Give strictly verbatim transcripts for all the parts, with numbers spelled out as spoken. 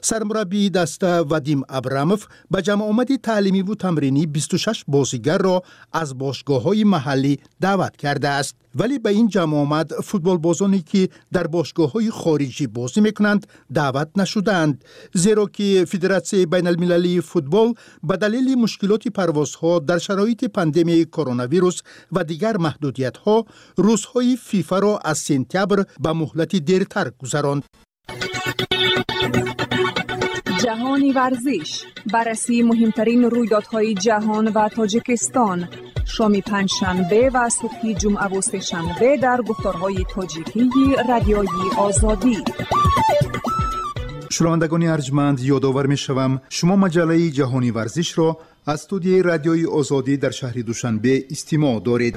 سرمربی دسته وادیم ابراموف به جمع آمد تعلیمی و تمرینی بیست و شش بازیگر را از باشگاه‌های محلی دعوت کرده است. ولی به این جمع آمد فوتبال بازانی که در باشگاه‌های خارجی بازی می‌کنند دعوت نشدند، زیرا که فدراسیون بین المللی فوتبال به دلیل مشکلات پروازها در شرایط پاندمی کرونا ویروس و دیگر محدودیت‌ها روزهای فیفا را از سپتامبر به مهلت دیرتر گذراند. جهانی ورزش، بررسی مهمترین رویدادهای جهان و تاجیکستان، شام پنجشنبه و صبح جمعه و سه‌شنبه در گفتارهای تاجیکی رادیویی آزادی. شنوندگان ارجمند، یادآور می‌شوم شما مجله جهانی ورزش را از استودیوی رادیویی آزادی در شهر دوشنبه استماع دارید.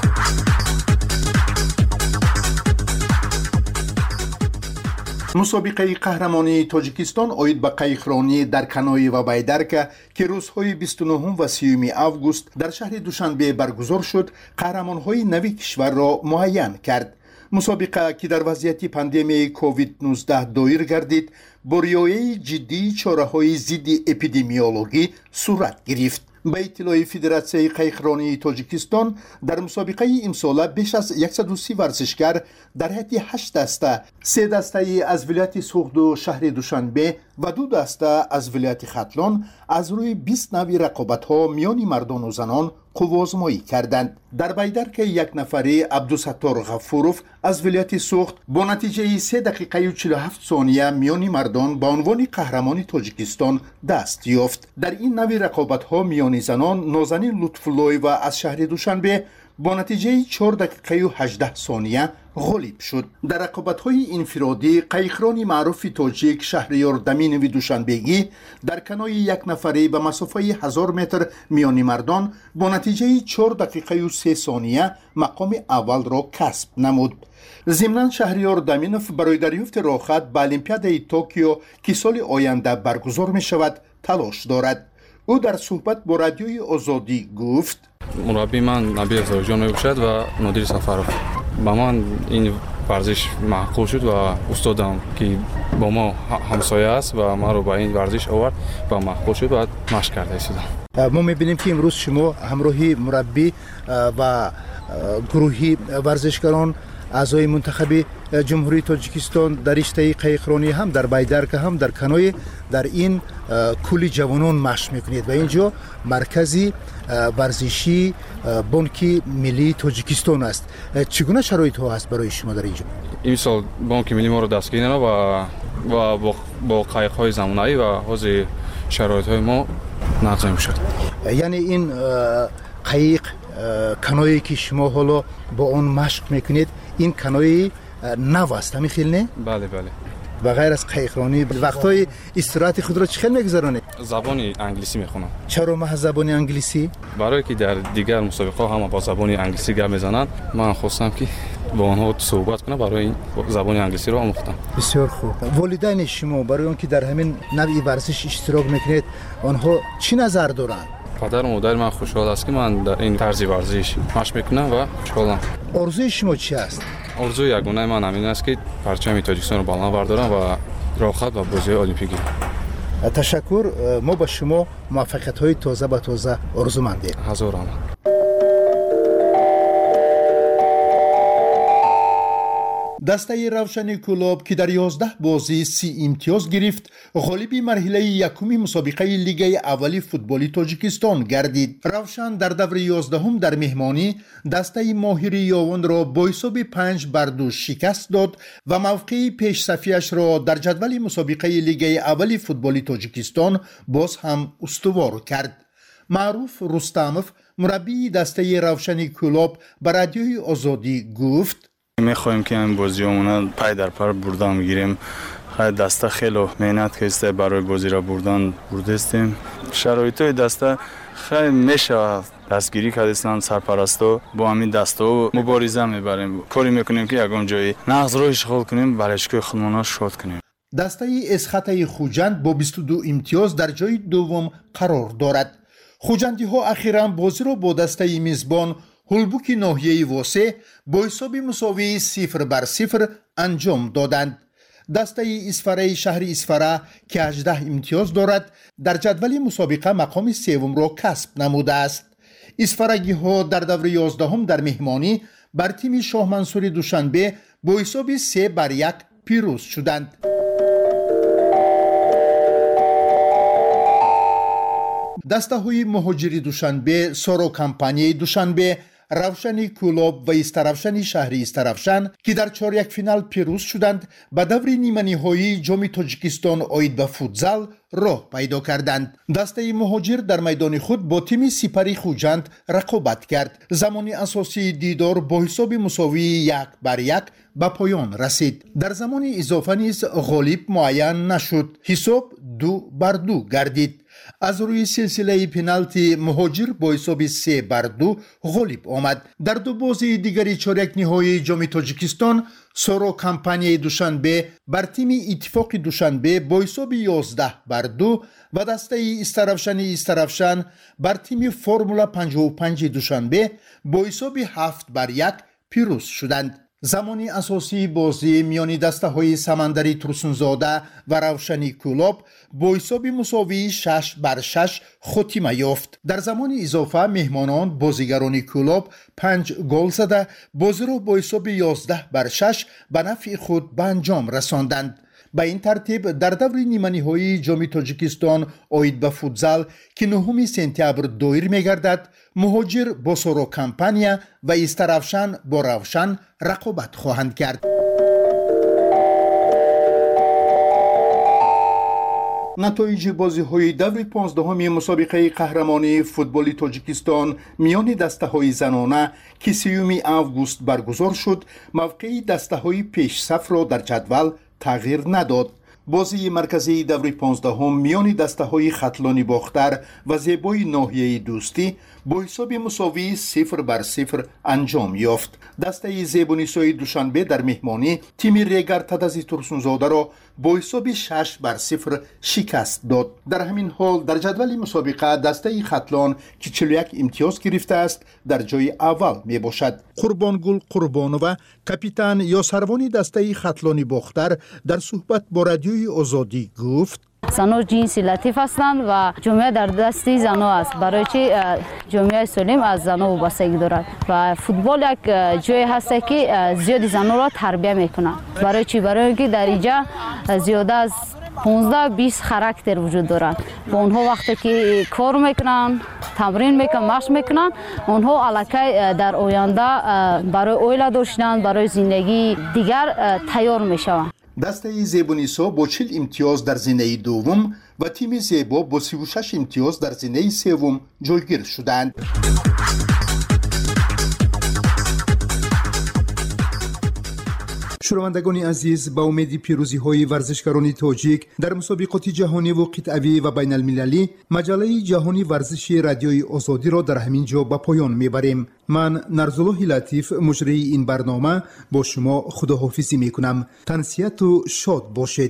مسابقه قهرمانی تاجیکستان اوید به قایقرانی در کنای و بایدرک که روزهای بیست و نه و سی آگوست در شهر دوشنبه برگزار شد، قهرمانهای نوی کشور را معین کرد. مسابقه که در وضعیت پاندمی کووید نوزده دایر گردید، با رعایت جدی چاره‌های ضد اپیدمیولوژی صورت گرفت. به اطلاع فدراسیون قایقرانی تاجیکستان در مسابقه امسال بیش از صد و سی ورزشکار در حد هشت دسته، سه دسته از ولایت سوخت و شهر دوشنبه و دو دسته از ولایت ختلان از روی بیست نوع رقابت‌ها میان مردان و زنان قوازمایی کردند. در بایدرک یک نفره عبدالستار غفوروف از ولایت سوخت با نتیجه سه دقیقه و چهل و هفت ثانیه میان مردان به عنوان قهرمان تاجیکستان دست یافت. در این نوع رقابت‌ها میان زنان نازنین لطف‌الله و از شهر دوشنبه با نتیجه چهار دقیقه و هجده ثانیه غالب شد. در رقابت‌های انفرادی قایقران معروف تاجیک شهریار دمینوی دوشنبگی در کنای یک نفره به مسافه هزار متر میان مردان با نتیجه چهار دقیقه و سه ثانیه مقام اول را کسب نمود. ضمناً شهریار دمینوف برای دریافت راحت به المپیادای توکیو که سال آینده برگزار می شود تلاش دارد. او در صحبت با رادیوی آزادی گفت: مربی من نبی ازارجان میباشد و نادر سفرов. با من این ورزش معقول شد و استادم که با ما همسایه است و ما رو با این ورزش آورد و معقول شد و مشق کرده شدم. ما میبینیم که امروز شما همراهی مربی و گروهی ورزشکاران اعضای منتخب جمهوری تاجیکستان در رشته قایقرانی هم در بایدرک هم در کنای در این کولی جوانان مشق میکنید و اینجا مرکزی ورزشی بانک ملی تاجیکستان است. چگونه شرایط ها است برای شما در اینجا؟ این سال بانک ملی ما رو دستگیر و و با با قایق های زمانه‌ای و حاضر شرایط های ما نظم شد. یعنی این قایق کنایی که شما حالا با اون مشق میکنید این کنایی نو است همین خیلی نه؟ بله بله. و غیر از قایقرانی وقتای استراحت خود را چه میگذرانید؟ زبان انگلیسی میخونم. چرا محض زبان انگلیسی؟ برای که در دیگر مسابقه ها هم با زبان انگلیسی گپ میزنند، من خواستم که با آنها صحبت کنم، برای این زبان انگلیسی رو آموختم. بسیار خوب. والدین شما برای اون که در همین نوع ورزش اشتراک میکنید آنها چی نظر دارند؟ پدر و مادر من خوشحال است که من در این طرز ورزش مشق میکنم و خوشحالم. آرزوی شما چی است؟ آرزوی یگانه من همین است که پرچم تاجیکستان رو بالا بردارم و راحت و بازی المپیکی. تشکر. ما با شما موفقیت‌های تازه به تازه آرزومندیم. هزار رحمت. دسته روشن کلوب که در یازده بازی سی امتیاز گرفت غالب مرحله یکمی مسابقه لیگ اولی فوتبالی تاجیکستان گردید. روشن در دور یازدهم در مهمانی دسته ماهر یاون را با حساب پنج بر دو شکست داد و موقع پیش صفیش را در جدول مسابقه لیگ اولی فوتبالی تاجیکستان باز هم استوار کرد. معروف رستموف مربی دسته روشن کلوب به رادیوی آزادی گفت: میخوایم که این بازیامون پای در پای بردن میگیریم. خیلی دسته خیلی مهنت کشیده برای بازی را بردن برده استیم. شرایطای دسته خیلی میشه دستگیری کردن، سرپرستو با همین دسته مبارزه میبریم، کاری میکنیم که یگان جایی نقض رو اشغال کنیم، برشکوی خودمون شاد کنیم. دسته اسخطه خوجند با بیست و دو امتیاز در جای دوم قرار دارد. خوجندی ها اخیراً بازی را با دسته میزبان هولبوک ناحیه واسه با حساب مساوی صفر بر صفر انجام دادند. دسته اسفره شهر اسفره که هجده امتیاز دارد در جدول مسابقه مقام سوم را کسب نموده است. اسفرگی ها در دور یازدهم در مهمانی بر تیم شاه منصور دوشنبه با حساب سه بر یک پیروز شدند. دسته های مهاجری دوشنبه، سارو کمپانی دوشنبه، روشنی کلوب و استرافشن شهری استرافشن که در چهار یک فینال پیروز شدند به دور نیمه نهایی جام تاجیکستان آید به فوتزال راه پیدا کردند. دسته مهاجر در میدان خود با تیم سپری خوجند رقابت کرد. زمان اساسی دیدار با حساب مساوی یک بر یک به پایان رسید. در زمان اضافه نیز غالب معین نشد. حساب دو بر دو گردید. از روی سلسله پنالتی مهاجر با حساب سه بر دو غالب آمد. در دو بازی دیگری چهارک نهایی جام تاجیکستان سارو کمپانی دوشنبه بر تیم اتفاق دوشنبه با حساب یازده بر دو و دسته استرافشن استرافشن بر تیم فرمولا پنجاه و پنج دوشنبه با حساب هفت بر یک پیروز شدند. زمانی اساسی بازی میان دسته های سمندری ترسونزاده و روشنی کلوب با حساب مساوی شش بر شش خاتمه یافت. در زمان اضافه مهمانان بازیگران کلوب پنج گل زده بازی را با حساب یازده بر شش به نفع خود به انجام رساندند. به این ترتیب در دور نیمه نهایی جام تاجیکستان آید به فوتزال که نهم سپتامبر دایر می‌گردد، مهاجر با سارو کمپانیا و استرافشن با روشن رقابت خواهند کرد. نتایج بازی‌های دور پانزدهم مسابقه قهرمانی فوتبال تاجیکستان میان دسته‌های زنانه که سیوم آگوست برگزار شد، موقع دسته‌های پیش صف را در جدول تغییر نداد. بازی مرکزی دور پانزدهم میان دسته‌های خطلانی باختر و زیبای ناحیه دوستی با حساب مساوی صفر بر صفر انجام یافت. دسته زیبونیسای دوشنبه در مهمانی تیم ریگر تدازی ترسونزاده را با حساب شش بر صفر شکست داد. در همین حال در جدول مسابقه دسته خطلان که چهل و یک امتیاز گرفته است در جای اول می باشد. قربانگل قربانووا کاپیتان یا سروان دسته خطلانی باختر در صحبت با رادیوی آزادی گفت: زنها جنسی لطیف هستند و جامعه در دستی زنها است. برای چی جامعه سالم از زنها وابستگی دارد و فوتبال یک جایی هست که زیادی زنها را تربیت میکنند. برای چی؟ برای اینکه در اینجا زیاده از پانزده بیست خاراکتر وجود دارد. با اونها وقتی که کار میکنن، تمرین میکنن، مشق میکنن، اونها الکی در آینده برای اویلا داشتن، برای زندگی دیگر تیار میشوند. دسته زیبونیسا با چهل امتیاز در زینه دوم و تیم زیبا با سی و شش امتیاز در زینه سوم جایگیر شدند. شنوندگان عزیز، با امید پیروزی های ورزشکاران تاجیک در مسابقات جهانی و قطعی و بین المللی، مجله جهانی ورزش رادیوی آزادی را در همین جا به پایان میبریم. من نرزالله لطیف مجری این برنامه با شما خداحافظی میکنم. تنسیت و شاد باشید.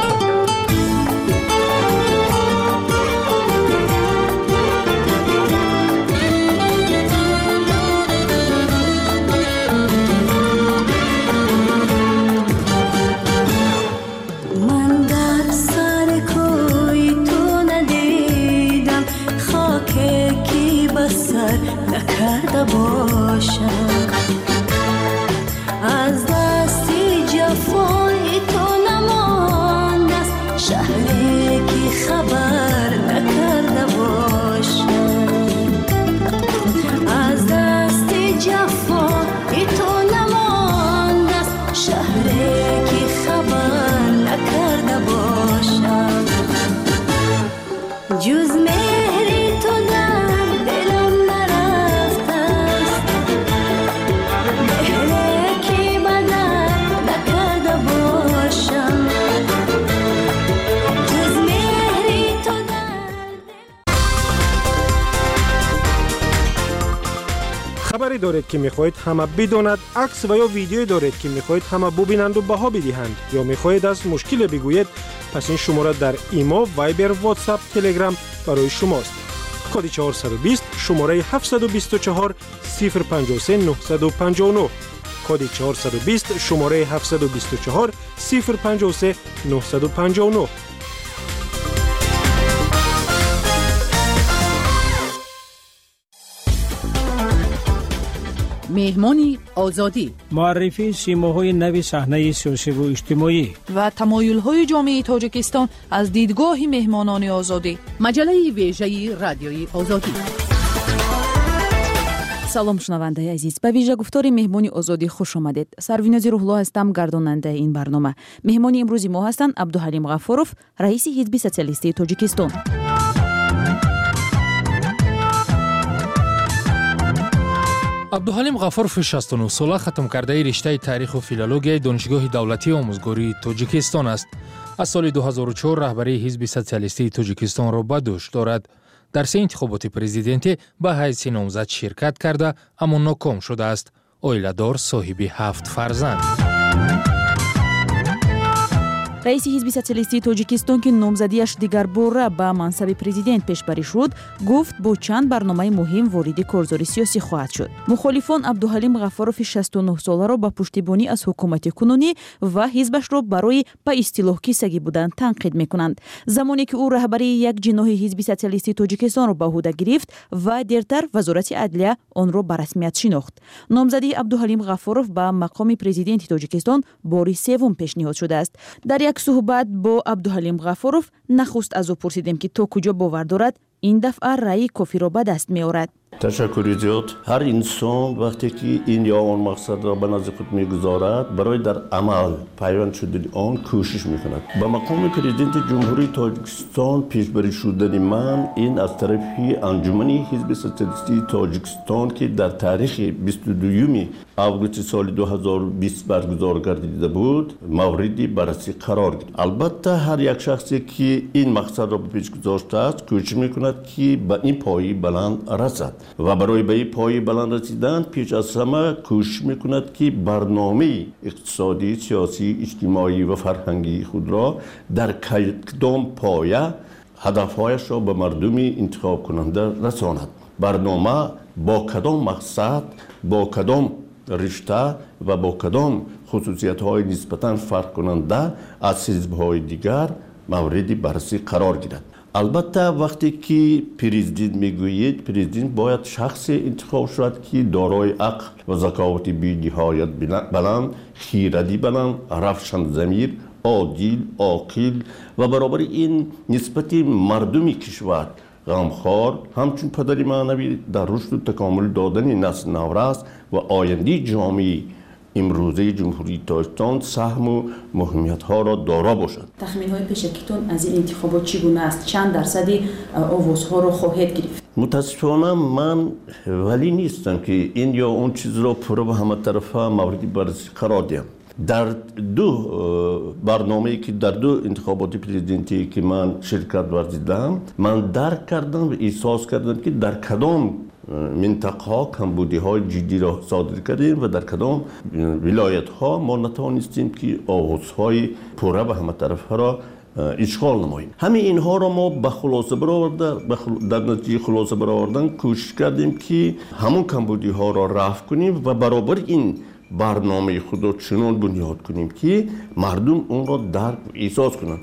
از دستی جفای تو نمانده است، شهری که خبر نکرده باشم. از دستی جفای تو نمانده است، شهری که خبر نکرده باشم. جز مهری تو در دلم نرفته است، مهری که بدر نکرده باشم. جز مهری تو در خبری دارید که میخواهید همه بداند، عکس و یا ویدیویی دارید که میخواهید همه ببینند و بها بدهند، یا میخواهید از مشکل بگویید، پس این شماره در ایما، وایبر، واتساپ، تلگرام برای شماست. کد چهارصد و بیست، شماره هفتصد و بیست و چهار، صفر پنجاه و سه، نهصد و پنجاه و نه. کد چهارصد و بیست شماره هفتصد و بیست و چهار صفر پنجاه و سه نهصد و پنجاه و نه. مهمانی آزادی، معرفی سیماهای نو صحنه سیاسی و اجتماعی و تمایل‌های جامعه تاجیکستان از دیدگاه مهمانان آزادی. مجله ویژه رادیوی آزادی. салом шунавандаи азиз, ба вижа гуфтори меҳмони озодӣ хуш омадед. Сарвинози Рӯҳло ҳастам, гардонандаи ин барнома. Меҳмони имрӯзи мо ҳастанд Абдуҳалим Ғафуров, раиси Ҳизби социалистии Тоҷикистон. абдуҳалим ғафурови шасту нӯҳ сола хатмкардаи риштаи таъриху филологияи донишгоҳи давлатии омӯзгории Тоҷикистон аст. аз соли ду ҳазору чор раҳбарии Ҳизби социалистии Тоҷикистонро ба дӯш дорад. дар се интихоботи президентӣ ба ҳайси номзад ширкат карда, аммо ноком шудааст. оиладор, соҳиби ҳафт фарзанд. раиси Ҳизби социалистии Тоҷикистон ки номзадиаш дигарбора ба мансаби президент пешбарӣ шуд, гуфт бо чанд барномаи муҳим вориди корзори сиёсӣ хоҳад шуд. мухолифон Абдуҳалим Ғафурови шасту нӯҳ соларо ба пуштибонӣ аз ҳукумати кунунӣ ва ҳизбашро барои ба истилоҳ кисагӣ будан танқид мекунанд. замоне ки ӯ раҳбарии як ҷиноҳи Ҳизби социалистии Тоҷикистонро ба ӯҳда гирифт ва дертар вазорати адлия онро ба расмият шинохт. номзадии Абдуҳалим Ғафуров ба мақоми президенти Тоҷикистон бори севум пешниҳод шудааст. дар як суҳбат бо Абдуҳалим Ғафуров нахуст аз ӯ пурсидем ки то куҷо бовар дорад ин дафъа раъи кофиро ба даст меорад. تشکری زیاد. هر انسان وقتی که این یا آن مقصد را به نزد خود میگذارد برای در عمل پیوند شدن آن کوشش میکند. به مقام پرزیدنت جمهوری تاجیکستان پیشبری شدن من این از طرف انجمن حزب سوسیالیستی تاجیکستان که در تاریخ بیست و دوم آگوست سال دو هزار و بیست برگزار گردیده بود موردی بررسی قرار گرفت. البته هر یک شخصی که این مقصد را به پیش گذاشته است کوشش میکند که به این پایه بلند رسد و برای به این پایه بلند رسیدن پیش از همه کوشش میکند که برنامه اقتصادی، سیاسی، اجتماعی و فرهنگی خود را در کدام پایه هدفهایش را به مردم انتخاب کننده رساند. برنامه با کدام مقصد، با کدام رشته و با کدام خصوصیت‌های نسبتاً فرق کننده از حزب‌های دیگر مورد بررسی قرار گیرد. البته وقتی که پرزیدنت میگویید پرزیدنت باید شخص انتخاب شود که دارای عقل و ذکاوت بی‌نهایت بلند، خیرتی بلند، روشن ضمیر، عادل، عاقل و برابر این نسبت مردم کشور غمخوار همچون پدر معنوی در رشد و تکامل دادن نسل نو است و آینده جامعه امروزه جمهوری تاجیکستان سهم و مهمیت ها را دارا باشد. تخمین های پیشکیتون از این انتخابات چگونه است؟ چند درصدی آوازها را خواهد گرفت؟ متاسفانه من ولی نیستم که این یا اون چیز را پرو به همه طرفه مورد بررسی قرار دهم. در دو برنامه‌ای که در دو انتخابات پرزیدنتی که من شرکت ورزیدم من درک کردم و احساس کردم که در کدام منطقه ها کمبودی های جدی را صادر کردیم و در کدام ولایت ها ما نتوانستیم که آوازهای پره به همه طرف را اشغال نماییم. همه اینها را ما به خلاصه برآورده در نتیجه خلاصه برآوردن کوشش کردیم که همون کمبودی ها را رفع کنیم و برابر این برنامه خود را چنان بنیاد کنیم که مردم اون را درک و احساس کنند.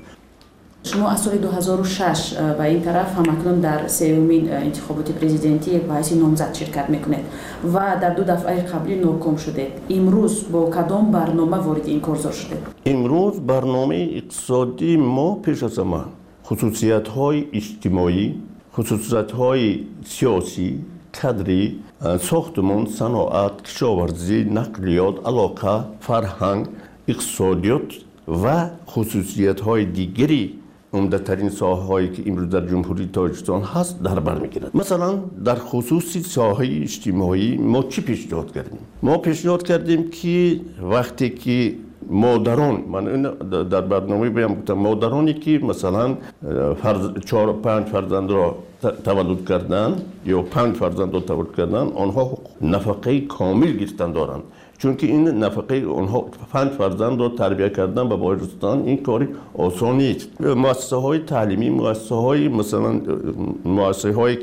شما از سال دو هزار و شش و این طرف همکنون در سومین انتخابات پرزیدنتی به حیث نامزد شرکت میکنید و در دو دفعه قبلی ناکام شدید. امروز با کدام برنامه وارد این کارزار شدید؟ امروز برنامه اقتصادی ما پیش از همه خصوصیت های اجتماعی، خصوصیت های سیاسی، کادری، ساختمان، صنعت، کشاورزی، نقلیات، علاقه، فرهنگ، اقتصادیات و خصوصیت های دیگری عمده‌ترین ساحه‌هایی که امروز در جمهوری تاجیکستان هست در بر می‌گیرد. مثلا در خصوص ساحه اجتماعی ما چی پیشنهاد کردیم؟ ما پیشنهاد کردیم که وقتی که مادران، من در برنامه بیان گفتم مادرانی که مثلا فرز چهار پنج فرزند را تولد کردن یا پنج فرزند را تولد کردن آنها نفقه کامل گرفتن دارند. چون که این نفقه اونها پنج فرزند را تربیت کردن به باجستان این کاری آسان نیست. مؤسسه های تعلیمی، مؤسسه های مثلا مؤسسه هایی که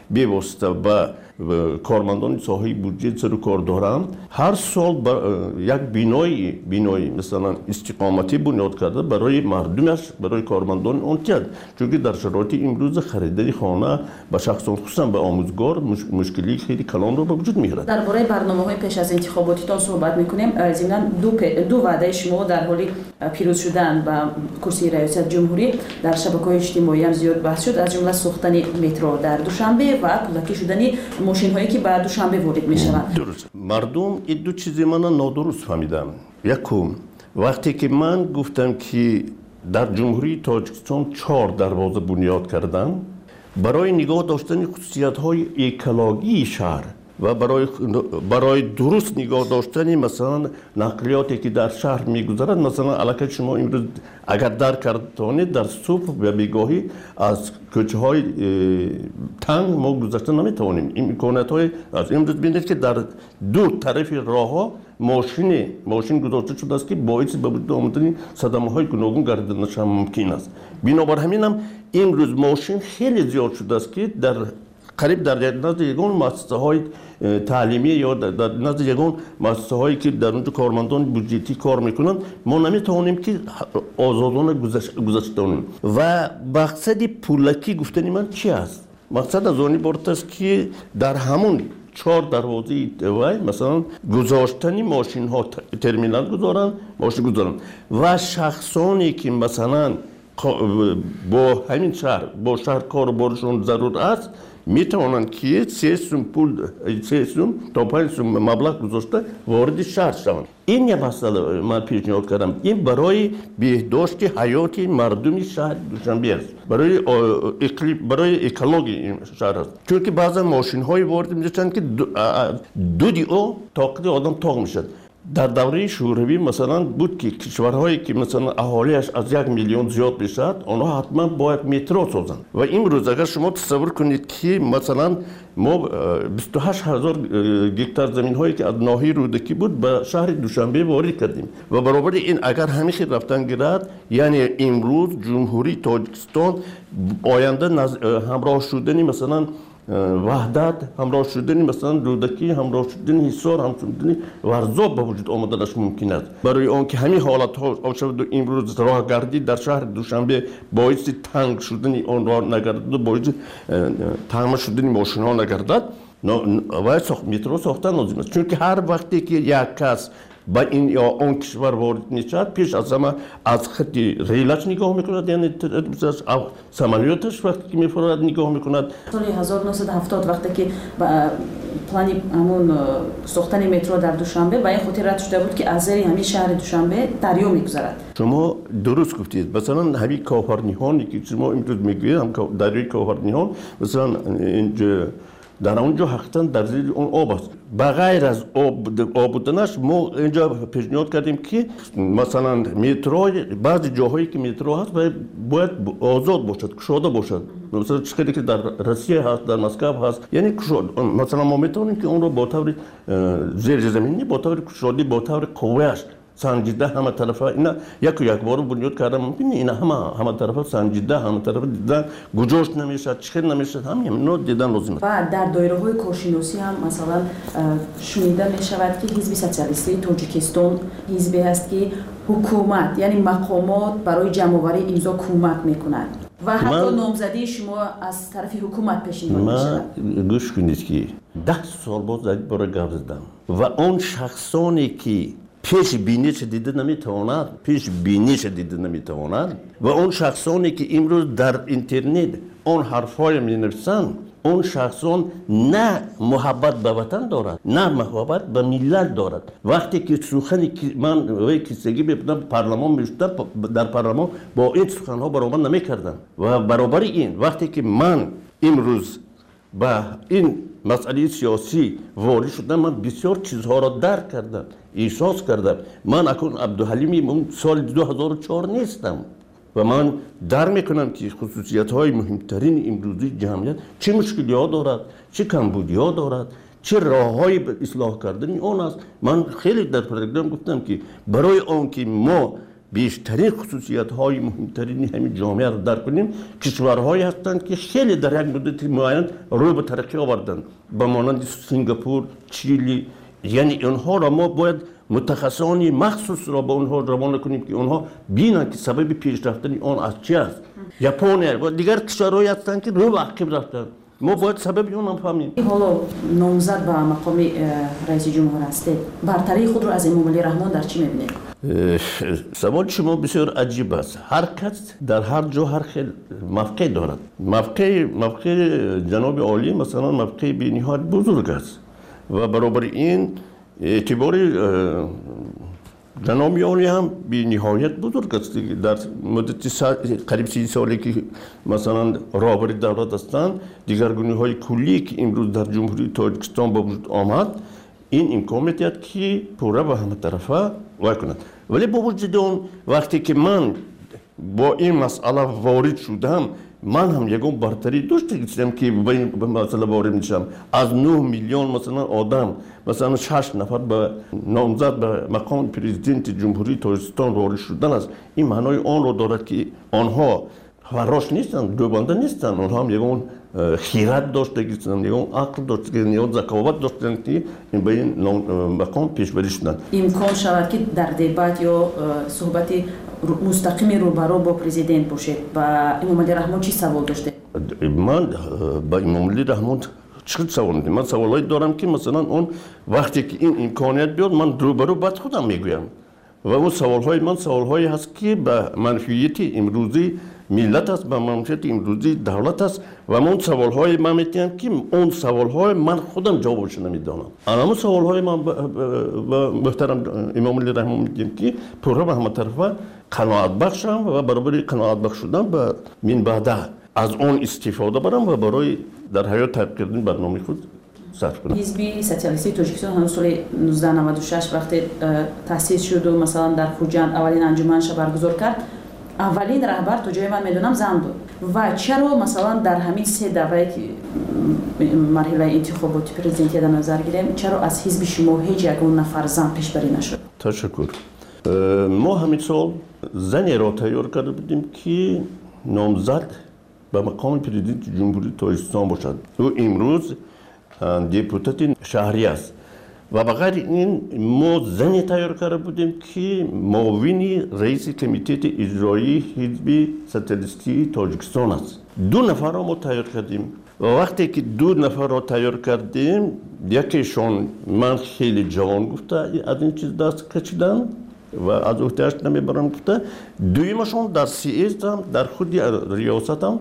بواسطه با کارمندان ساحه بودجه سر کار دارم هر سال یک بینای بینای مثلا استقامتی بنیاد کرده برای مردمش برای کارمندان اون کرد چون در شرایط امروز خریداری خانه به شخصان خصوصا به آموزگار مشکلی خیلی کلان رو به وجود میاره. درباره برنامه‌های پیش از انتخاباتیتان صحبت می‌کنیم. ضمن دو دو وعده شما در حال پیروز شدن به کرسی ریاست جمهوری در شبکه‌های اجتماعی هم زیاد بحث شد، از جمله ساختن مترو در دوشنبه و کلکی شدن ماشین هایی که به دوشنبه وارد میشوند. درست. مردم این دو چیز من نادرست فهمیدم. یکم وقتی که من گفتم که در جمهوری تاجیکستان چهار دروازه بنیاد کردم برای نگاه داشتن خصوصیت‌های اکولوژی شهر و برای برای درست نگاه داشتن مثلا نقلیاتی که در شهر میگذرد مثلا علاقه شما امروز اگر در کردید در صبح و بیگاهی از کوچه های تنگ ما گذشته نمیتوانیم. این امکانات های از امروز ببینید که در دو طرف راه ها ماشین ماشین گذاشته شده است که باعث به وجود آمدن صدمه های گوناگون گردیدنش هم ممکن است. بنابر همین هم امروز ماشین خیلی زیاد شده است که در قریب در نزد یگان مؤسسه های تعلیمی یا در نزد یگان مؤسسه هایی که در اونجا کارمندان بودجتی کار میکنن ما نمیتوانیم که آزادانه گذشتانیم. و مقصد پولکی گفتن من چی است؟ مقصد از آن عبارت است که در همون چهار دروازه وای مثلا گذاشتنی ماشین ها ترمینال گذارن ماشین گذارن و شخصانی که مثلا با همین شهر با شهر کاربارشون ضرور است میتوانند که سه سوم پول سه سوم تا پنج سوم مبلغ گذاشته وارد شهر شوند. این یه مسئله من پیشنهاد کردم. این برای بهداشت حیات مردم شهر دوشنبه است، برای اقلیم برای اکولوژی شهر است. چون که بعضا ماشین های وارد میشن که دو دیو طاقت آدم تاق میشد. در دوره شوروی مثلا بود که کشورهایی که مثلا اهالیش از یک میلیون زیاد بشد آنها حتما باید مترو سازند و امروز اگر شما تصور کنید که مثلا ما بیست و هشت هزار گکتار زمین هایی که از ناحیه رودکی بود به شهر دوشنبه وارد کردیم و برابر این اگر همیشه رفتن گرد یعنی امروز جمهوری تاجیکستان آینده همراه شدنی مثلا وحدت همراه شدنی مثلا رودکی همراه شدنی حصار همراه شدنی ورزاب به وجود آمدنش ممکن است. برای آنکه همین حالت ها شود امروز راهگردی در شهر دوشنبه باعث تنگ شدنی آن راه نگردد و باعث تنگ شدنی ماشین ها نگردد و مترو ساختن لازم است. چون که هر وقتی که یک کس با این یا اون کشور وارد میشد پیش از همه از خط ریلش نگاه میکند یعنی سمالیاتش وقتی که میفرد نگاه میکند. سال هزار و نهصد و هفتاد وقتی که پلانی همون ساختن مترو در دوشنبه با این خاطر رد شده بود که از زیر همین شهر دوشنبه دریا میگذرد. شما درست گفتید. مثلا همین کوهرنیهانی که شما امروز میگویید هم دریای کوهرنیهان مثلا اینجا در اونجا حقیقتا در زیر اون آب است. بغیر از آب آب بودنش ما اینجا پیشنهاد کردیم که مثلا مترو بعضی جاهایی که مترو هست باید آزاد باشد، گشاده باشد. مثلا چیزی که در روسیه هست، در مسکو هست، یعنی مثلا ما میتونیم که اون رو با طور زیر زمینی با طور گشاده با طور قویش سنجیده همه طرفه اینا یک یک بار بنیاد کردم ممکنه اینا همه همه طرفه سنجیده همه طرفه دیدن گذاشت نمیشه چخیر نمیشه همین نوع دیدن لازم است. و در دایره های کارشناسی هم مثلا شنیده می شود که حزب سوسیالیستی تاجیکستان حزبی است که حکومت یعنی مقامات برای جمع‌آوری امضا کمک میکنند و حتی نامزدی شما از طرف حکومت پیشنهاد می شود. من گوش کنید که ده سال بعد برای گپ زدم و اون شخصانی که پیش بینیش دیده نمیتواند پیش بینیش دیده نمیتواند و اون شخصانی که امروز در اینترنت اون حرفای می نویسند اون شخصان نه محبت به وطن دارد نه محبت به ملت دارد. وقتی که سخنی که من وی کیسگی بپدم پارلمان میشتم در پارلمان با این سخنها برابر نمیکردم و برابر این وقتی که من امروز با این مسئله سیاسی وارد شدم من بسیار چیزها را درک کردم احساس کردم. من اکنون عبدالحلیمی سال دو هزار و چهار نیستم و من درک میکنم که خصوصیت های مهمترین امروزی جمعیت چه مشکلی ها دارد چه کمبودی ها دارد چه راه های اصلاح کردن اون است. من خیلی در پروگرام گفتم که برای آن که ما بیشترین خصوصیت های مهمترین همین جامعه رو درک کنیم، کشورهایی هستند که خیلی در یک مدت معین روی به ترقی آوردند، به مانند سنگاپور، چیلی. یعنی اونها را ما باید متخصصانی مخصوص را به اونها روانه کنیم که اونها بینن که سبب پیشرفتن آن از چی است. ژاپن و دیگر کشورهایی هستند که روی به عقب رفتند، ما باید سبب اون هم فهمیم. حالا نامزد به مقام رئیس جمهور هستید، برتری خود رو از امام علی رحمان در چی می‌بینید؟ سوال شما بسیار عجیب است. هر کس در هر جا هر خیل موقع دارد. موقع موقع جناب عالی مثلا موقع به نهایت بزرگ است و برابر این اعتبار جناب عالی هم به نهایت بزرگ است. در مدت قریب سی سالی که مثلا رهبر دولت هستند، دیگرگونی‌های کلی که امروز در جمهوری تاجیکستان به وجود آمد، این امکان می‌دهد که پورا به همه طرفه وای کند. ولی با وجود اون وقتی که من با این مسئله وارد شدم، من هم یکم برتری داشته گفتم که به این مسئله وارد میشم. از نه میلیون مثلا آدم مثلا شش نفر به نامزد به مقام پرزیدنت جمهوری تاجیکستان وارد شدن است. این معنای آن رو دارد که آنها فراش نیستن، دوبنده نیستن، آنها هم یکم خیرات داشته گیرن، یکم عقل داشته گیرن، یا ذکاوت داشتن که این به این مقام پیش بری شدن. امکان شود که در دیبات یا صحبت مستقیم روبرو با پرزیدنت باشید. با امام علی رحمان چی سوال داشته؟ من با امام علی رحمان چه سوال ندارم. من سوالایی دارم که مثلا اون وقتی که این امکانیت بیاد من روبرو بعد خودم میگویم و اون سوالهای من سوالهایی هست که به منفعت امروزی ملت است، به منفعت امروزی دولت است و من سوالهای من میتونم که اون سوالهای من خودم جوابش نمیدانم. اما سوالهای من به محترم امام علی رحمان میگم که پورا به همه طرفه قناعت بخشم و برابر قناعت بخش شدم به من بعد از اون استفاده برم و برای در حیات طبق کردن برنامه خود صرف کنم. حزب سوسیالیستی تاجیکستان هم سال نوزده نود و شش وقتی تأسیس شد و مثلا در خوجند اولین انجمنش برگزار کرد، اولین رهبر تا جای من میدونم زن بود. و چرا مثلا در همین سه دوره که مرحله انتخاباتی پرزیدنتی در نظر گیریم، چرا از حزب شما هیچ یگان نفر زن پیشبری نشد؟ تشکر. ما همین سال زنی را تیار کرده بودیم که نامزد به مقام پرزیدنت جمهوری تاجیکستان باشد. او امروز دیپوتات شهری است و بغیر این ما زنی تیار کرده بودیم که معاون رئیس کمیته اجرایی حزب سوسیالیستی تاجیکستان است. دو نفر را ما تیار کردیم و وقتی که دو نفر را تیار کردیم، یکیشون من خیلی جوان گفته از این چیز دست کشیدم و از احتیاج نمیبرم گفته. دویمشون در سیاست هم در خود ریاست هم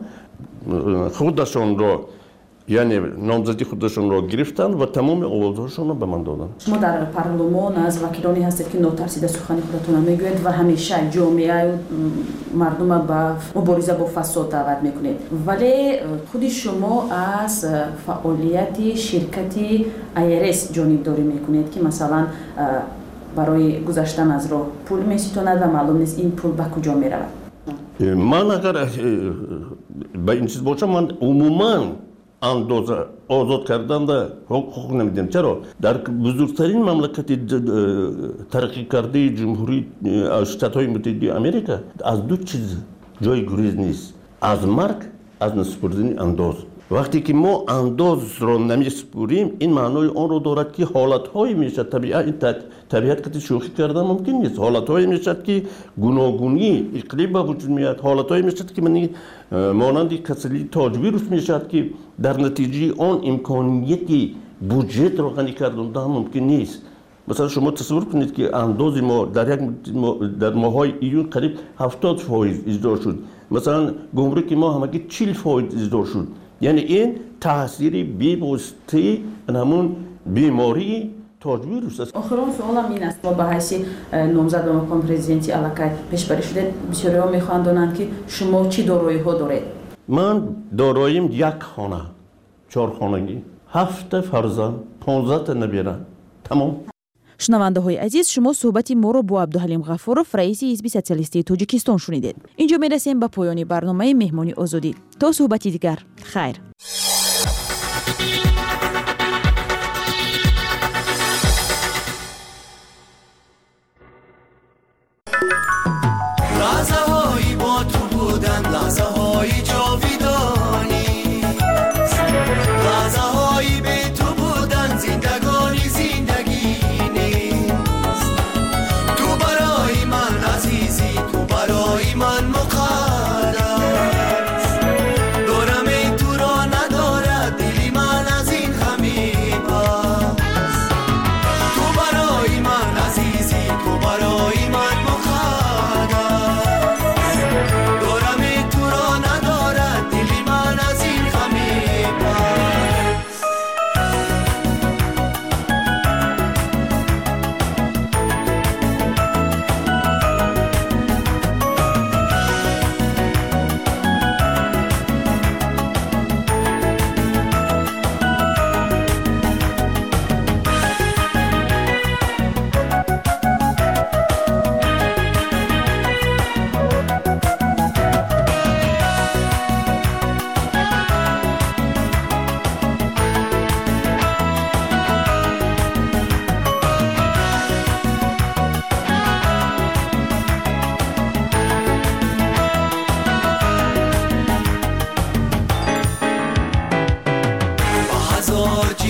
خودشون را یعنی نامزدی خودشون را گرفتن و تمام آوازهاشون را به من دادن. شما در پارلمان از وکیلانی هستید که ناترسیده سخن خودتون میگوید و همیشه جامعه مردم به مبارزه با فساد دعوت میکنید، ولی خود شما از فعالیت شرکت ای آر اس جانبداری میکنید که مثلا برای گذشتن از راه پول میستاند و معلوم نیست این پول به کجا میرود. من اگر به این چیز باشم، من عموما اندازه آزاد کردن در حقوق نمیدیم. چرا؟ در بزرگترین مملکت ترقی کرده جمهوری شتات‌های متحده آمریکا از دو چیز جای گریز نیست: از مرگ، از نسپردن انداز. وقتی که ما انداز را نمیسپوریم، این معنای آن رو دارد که حالت‌هایی میشد طبیعت طبیعت که شوخی کردن ممکن نیست. حالت‌هایی میشد که گوناگونی اقلیم به وجود میاد، حالت‌هایی میشد که من مانند کسری تاج ویروس میشد که در نتیجه آن امکانیتی بودجه را غنی کردن ممکن نیست. مثلا شما تصور کنید که انداز ما در یک در ماهای ایون قریب هفتاد فایز اجرا شد، مثلا گمرک ما همگی چهل فایز اجرا شد. یعنی این تاثیری بی‌واسطه همون بیماری تاج ویروس است. آخرین سوالم این است: با به حیث نامزد به مقام پرزیدنتی علاقه پیشبری شده، بسیاری‌ها می‌خواهند دانند که شما چی دارایی‌ها دارید؟ من داراییم یک خانه، چهار خانگی، هفت فرزند، پانزده تا نبیره. تمام. شنونده های عزیز، شما صحبت ما رو با عبدالحلیم غفورов رئیس حزب سوسیالیستی تاجیکستان شنیدید. اینجا میرسیم به پایان برنامه مهمانی آزادی. تا صحبتی دیگر، خیر.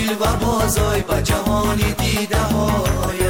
دل و بازای با جهانی دیده های